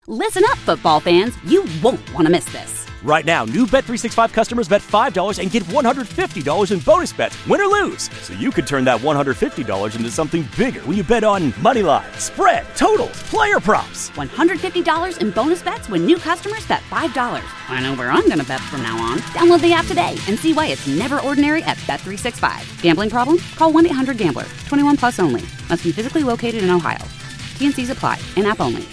Listen up, football fans. You won't want to miss this. Right now, new Bet365 customers bet $5 and get $150 in bonus bets, win or lose. So you could turn that $150 into something bigger when you bet on money line, spread, totals, player props. $150 in bonus bets when new customers bet $5. I know where I'm going to bet from now on. Download the app today and see why it's never ordinary at Bet365. Gambling problem? Call 1-800-GAMBLER. 21 plus only. Must be physically located in Ohio. T&Cs apply. In-app only.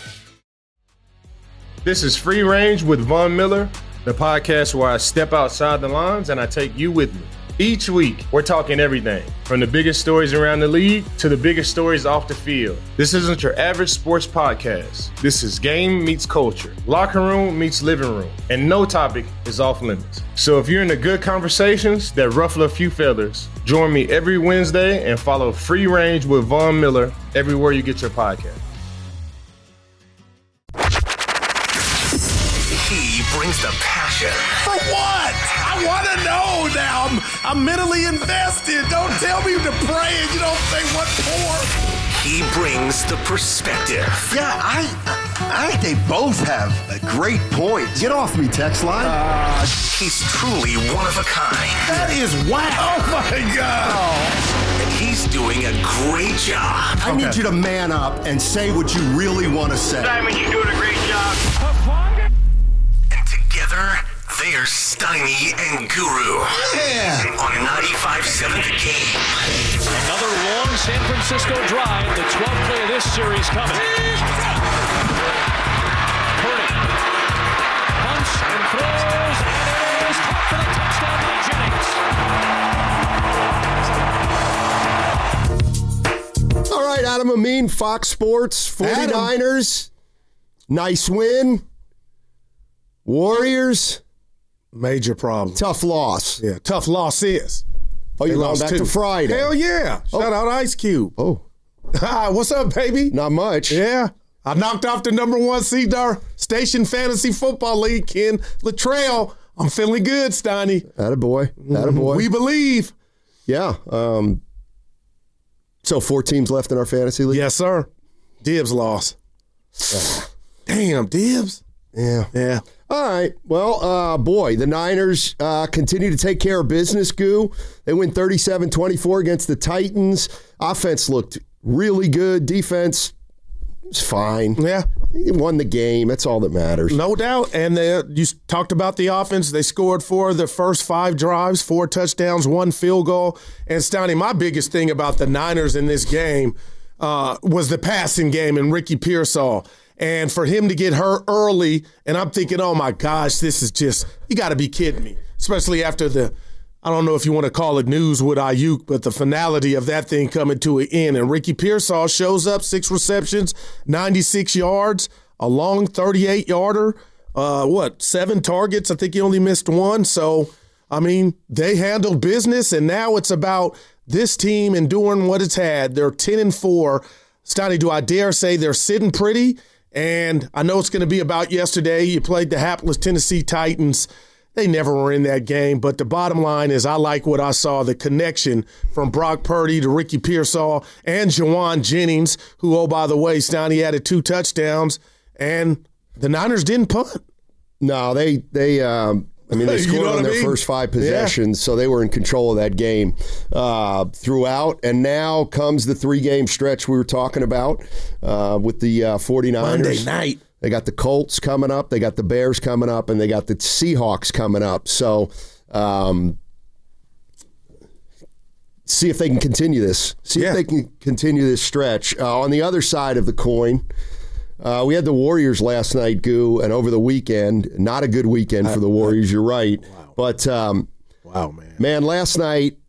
This is Free Range with Von Miller, the podcast where I step outside the lines and I take you with me. Each week, we're talking everything, from the biggest stories around the league to the biggest stories off the field. This isn't your average sports podcast. This is game meets culture, locker room meets living room, and no topic is off limits. So if you're into good conversations that ruffle a few feathers, join me every Wednesday and follow Free Range with Von Miller everywhere you get your podcast. He brings the passion. For what? I want to know now. I'm mentally invested. Don't tell me to pray and you don't say what for. He brings the perspective. Yeah, I think they both have a great point. Get off me, text line. He's truly one of a kind. That is wow. Oh, my God. And he's doing a great job. I need you to man up and say what you really want to say. Simon, you're doing a great job. Together, they are Steiny and Guru. Yeah. On 95.7 The Game. Another long San Francisco drive. The 12th play of this series coming. Purdy punts and throws, and it is caught for the touchdown by Jennings. All right, Adam Amin, Fox Sports, 49ers. Nice win. Warriors, major problem. Tough loss. Yeah, tough loss is. Oh, you're going back to Friday. Hell yeah. Shout out Ice Cube. Oh. What's up, baby? Not much. Yeah. I knocked off the number one seed in our station fantasy football league, Ken Latrell. I'm feeling good, Steiny. Attaboy. Attaboy. We believe. Yeah. So 4 teams left in our fantasy league? Yes, sir. Dibs lost. Damn, Dibs. Yeah. All right. Well, boy, the Niners continue to take care of business, Goo. They win 37-24 against the Titans. Offense looked really good. Defense was fine. Yeah. They won the game. That's all that matters. No doubt. And you talked about the offense. They scored 4 of their first 5 drives, 4 touchdowns, 1 field goal. And, Steiny, my biggest thing about the Niners in this game was the passing game and Ricky Pearsall. And for him to get hurt early, and I'm thinking, oh, my gosh, this is just – you got to be kidding me, especially after the – I don't know if you want to call it news with Ayuk, but the finality of that thing coming to an end. And Ricky Pearsall shows up, 6 receptions, 96 yards, a long 38-yarder, 7 targets. I think he only missed 1. So, I mean, they handled business, and now it's about this team and doing what it's had. They're 10-4. Steiny, do I dare say they're sitting pretty? And I know it's going to be about yesterday. You played the hapless Tennessee Titans. They never were in that game. But the bottom line is I like what I saw, the connection from Brock Purdy to Ricky Pearsall and Jawan Jennings, who, oh, by the way, Steiny added 2 touchdowns. And the Niners didn't punt. No, they scored on their first 5 possessions, so they were in control of that game throughout. And now comes the 3-game stretch we were talking about with the 49ers. Monday night. They got the Colts coming up, they got the Bears coming up, and they got the Seahawks coming up. So see if they can continue this. If they can continue this stretch. On the other side of the coin, we had the Warriors last night, Goo, and over the weekend. Not a good weekend for the Warriors, you're right. Wow. But, wow, man. Man, last night,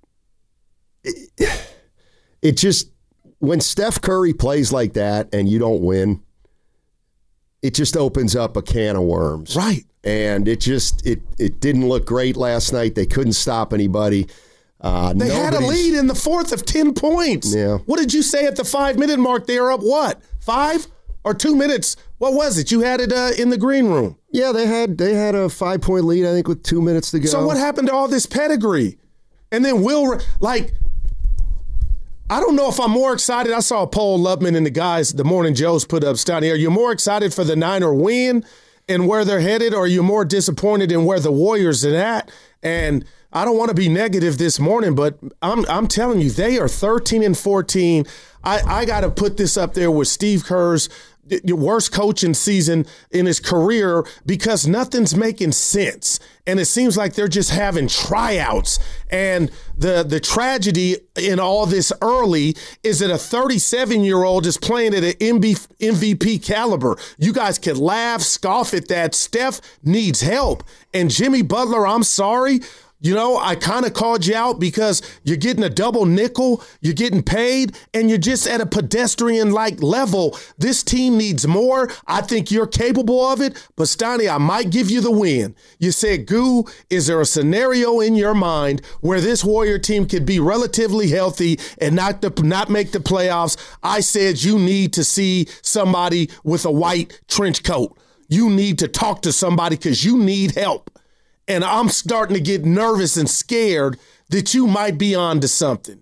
it just, when Steph Curry plays like that and you don't win, it just opens up a can of worms. Right. And it didn't look great last night. They couldn't stop anybody. They had a lead in the 4th of 10 points. Yeah. What did you say at the 5-minute mark? They were up what? 5 or 2 minutes? What was it? You had it in the green room. Yeah, they had a 5-point lead, I think, with 2 minutes to go. So what happened to all this pedigree? And then I don't know if I'm more excited. I saw Paul Lubman and the guys, the Morning Joes, put up, Stoney. Are you more excited for the Niner win and where they're headed, or are you more disappointed in where the Warriors are at? And I don't want to be negative this morning, but I'm telling you, they are 13-14. I got to put this up there with Steve Kerr's worst coaching season in his career because nothing's making sense. And it seems like they're just having tryouts. And the tragedy in all this early is that a 37-year-old is playing at an MVP caliber. You guys can laugh, scoff at that. Steph needs help. And Jimmy Butler, I'm sorry. You know, I kind of called you out because you're getting a double nickel, you're getting paid, and you're just at a pedestrian-like level. This team needs more. I think you're capable of it, but Stoney, I might give you the win. You said, Goo, is there a scenario in your mind where this Warrior team could be relatively healthy and not make the playoffs? I said you need to see somebody with a white trench coat. You need to talk to somebody because you need help. And I'm starting to get nervous and scared that you might be on to something.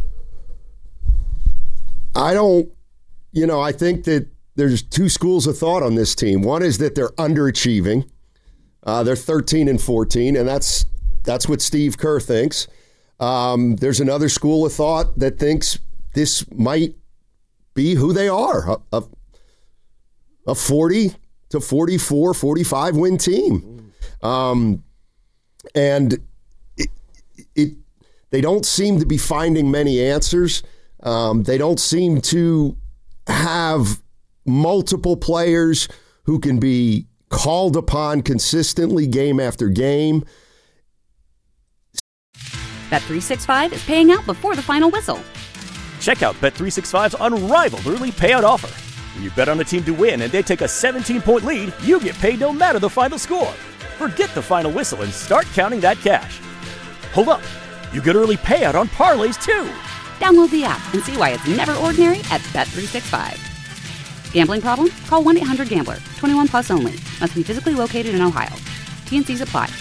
I think that there's two schools of thought on this team. One is that they're underachieving. They're 13-14, and that's what Steve Kerr thinks. There's another school of thought that thinks this might be who they are, a 40 to 44, 45 win team. And they don't seem to be finding many answers. They don't seem to have multiple players who can be called upon consistently game after game. Bet365 is paying out before the final whistle. Check out Bet365's unrivaled early payout offer. When you bet on a team to win and they take a 17-point lead, you get paid no matter the final score. Forget the final whistle and start counting that cash. Hold up. You get early payout on parlays, too. Download the app and see why it's never ordinary at Bet365. Gambling problem? Call 1-800-GAMBLER. 21 plus only. Must be physically located in Ohio. T&Cs apply.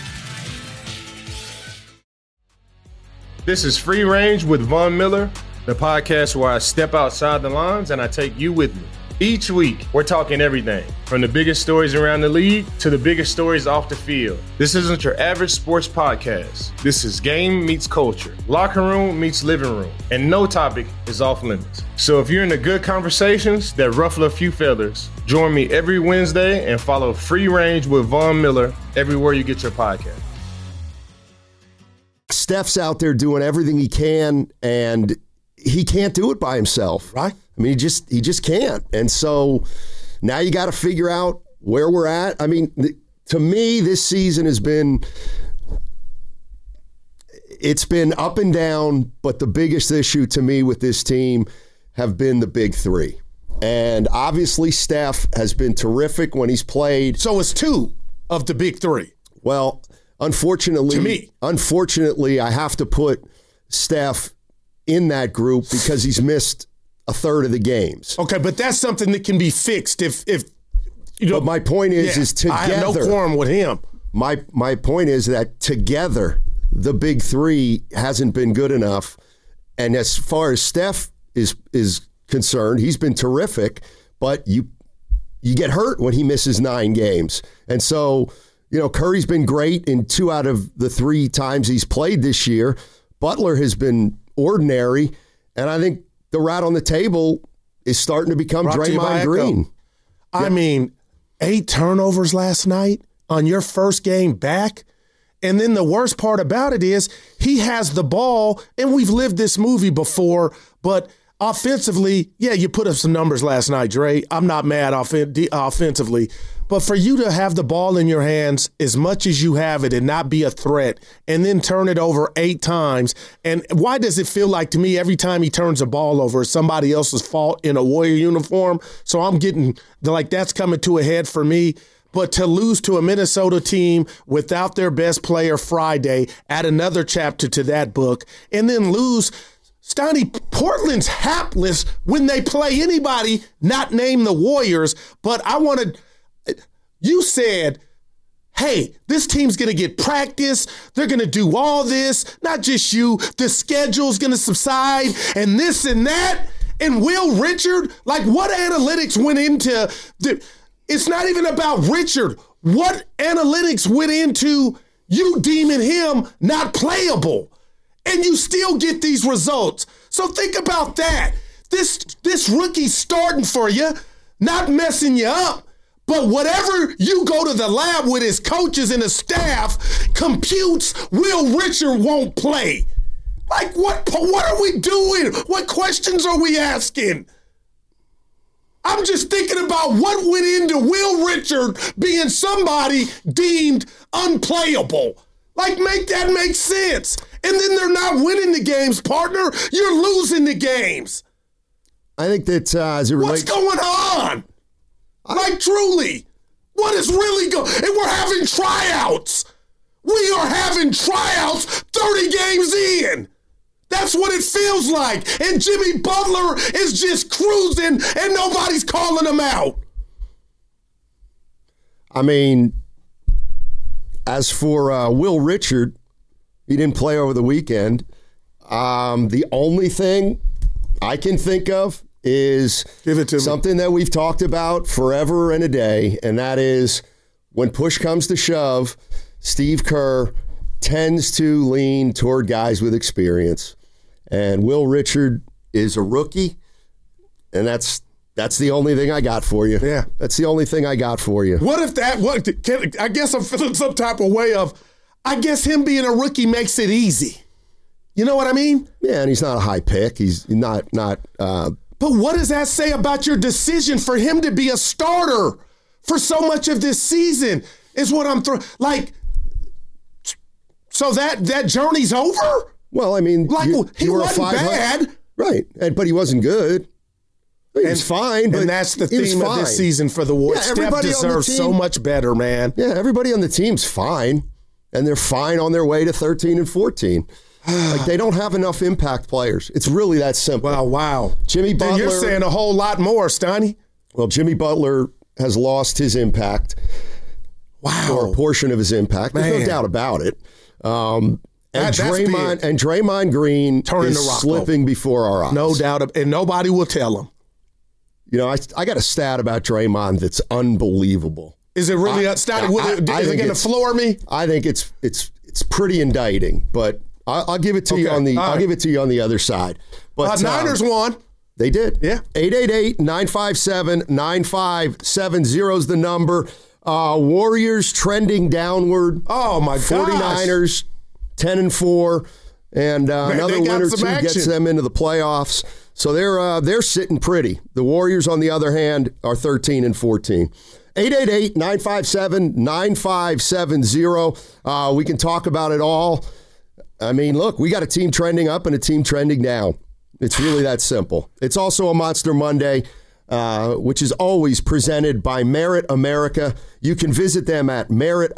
This is Free Range with Von Miller, the podcast where I step outside the lines and I take you with me. Each week, we're talking everything from the biggest stories around the league to the biggest stories off the field. This isn't your average sports podcast. This is game meets culture, locker room meets living room, and no topic is off limits. So if you're into good conversations that ruffle a few feathers, join me every Wednesday and follow Free Range with Von Miller everywhere you get your podcast. Steph's out there doing everything he can, and he can't do it by himself. Right. I mean, he just can't. And so now you got to figure out where we're at. I mean, to me, this season has been up and down, but the biggest issue to me with this team have been the big three. And obviously Steph has been terrific when he's played. So it's two of the big three. Well, unfortunately, to me. I have to put Steph in that group because he's missed a third of the games. Okay, but that's something that can be fixed if you know. But my point is together. I have no quorum with him. My point is that together, the big three hasn't been good enough. And as far as Steph is concerned, he's been terrific, but you get hurt when he misses 9 games. And so, Curry's been great in 2 out of the 3 times he's played this year. Butler has been ordinary, and I think the rat on the table is starting to become Draymond Green. I mean, 8 turnovers last night on your first game back. And then the worst part about it is he has the ball, and we've lived this movie before, but offensively, yeah, you put up some numbers last night, Dre. I'm not mad offensively. But for you to have the ball in your hands as much as you have it and not be a threat and then turn it over 8 times, and why does it feel like to me every time he turns the ball over it's somebody else's fault in a Warrior uniform? So I'm getting like that's coming to a head for me. But to lose to a Minnesota team without their best player Friday, add another chapter to that book, and then lose – Stoney, Portland's hapless when they play anybody not named the Warriors, but I wanted – you said hey, this team's going to get practice. They're going to do all this, not just you. The schedule's going to subside and this and that. And Will Richard, like what analytics went into it's not even about Richard. What analytics went into you deeming him not playable? And you still get these results. So think about that. This rookie's starting for you, not messing you up. But whatever you go to the lab with his coaches and his staff computes, Will Richard won't play. Like, what are we doing? What questions are we asking? I'm just thinking about what went into Will Richard being somebody deemed unplayable. Like, make that make sense. And then they're not winning the games, partner. You're losing the games. I think that as it relates... What's going on? Like, truly, what is really going on? And we're having tryouts. We are having tryouts 30 games in. That's what it feels like. And Jimmy Butler is just cruising and nobody's calling him out. I mean, as for Will Richard, he didn't play over the weekend. The only thing I can think of is something that we've talked about forever and a day, and that is when push comes to shove, Steve Kerr tends to lean toward guys with experience. And Will Richard is a rookie, and that's the only thing I got for you. Yeah. That's the only thing I got for you. What if I guess I'm feeling some type of way of, I guess him being a rookie makes it easy. You know what I mean? Yeah, and he's not a high pick. He's not But what does that say about your decision for him to be a starter for so much of this season is what I'm throwing. Like, so that journey's over? Well, I mean, like, he wasn't bad. Right, but he wasn't good. He was fine. But and that's the theme of this season for the Warriors. Yeah, Steph deserves so much better, man. Yeah, everybody on the team's fine, and they're fine on their way to 13 and 14. Like, they don't have enough impact players. It's really that simple. Wow. Jimmy Butler. Then you're saying a whole lot more, Steiny. Well, Jimmy Butler has lost his impact. Wow. Or a portion of his impact. There's no doubt about it. And Draymond Green is slipping before our eyes. No doubt. And nobody will tell him. You know, I got a stat about Draymond that's unbelievable. Is it really Steiny? Is it going to floor me? I think it's pretty indicting, but I'll give it to you on the I'll give it to you on the other side. But Niners won. They did. Yeah. 888-957-9570 is the number. Warriors trending downward. Oh my gosh. 49ers 10-4, and another win or two gets them into the playoffs. So they're sitting pretty. The Warriors, on the other hand, are 13 and 14. 888-957-9570. We can talk about it all. I mean, look, we got a team trending up and a team trending down. It's really that simple. It's also a Monster Monday, which is always presented by Merit America. You can visit them at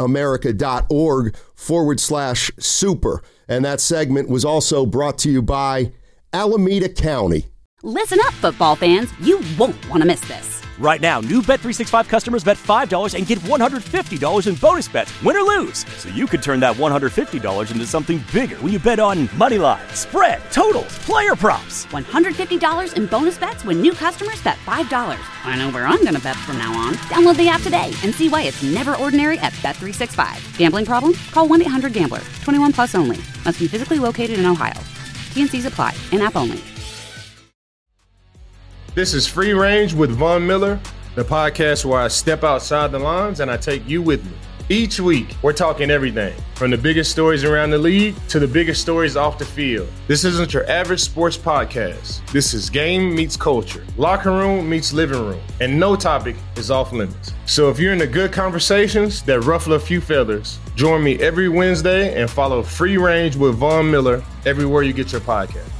meritamerica.org/super. And that segment was also brought to you by Alameda County. Listen up, football fans. You won't want to miss this. Right now, new Bet365 customers bet $5 and get $150 in bonus bets, win or lose. So you could turn that $150 into something bigger when you bet on moneyline, spread, totals, player props. $150 in bonus bets when new customers bet $5. I know where I'm going to bet from now on. Download the app today and see why it's never ordinary at Bet365. Gambling problem? Call 1-800-GAMBLER. 21 plus only. Must be physically located in Ohio. T&Cs apply. In-app only. This is Free Range with Von Miller, the podcast where I step outside the lines and I take you with me. Each week, we're talking everything from the biggest stories around the league to the biggest stories off the field. This isn't your average sports podcast. This is game meets culture, locker room meets living room, and no topic is off limits. So if you're into good conversations that ruffle a few feathers, join me every Wednesday and follow Free Range with Von Miller everywhere you get your podcast.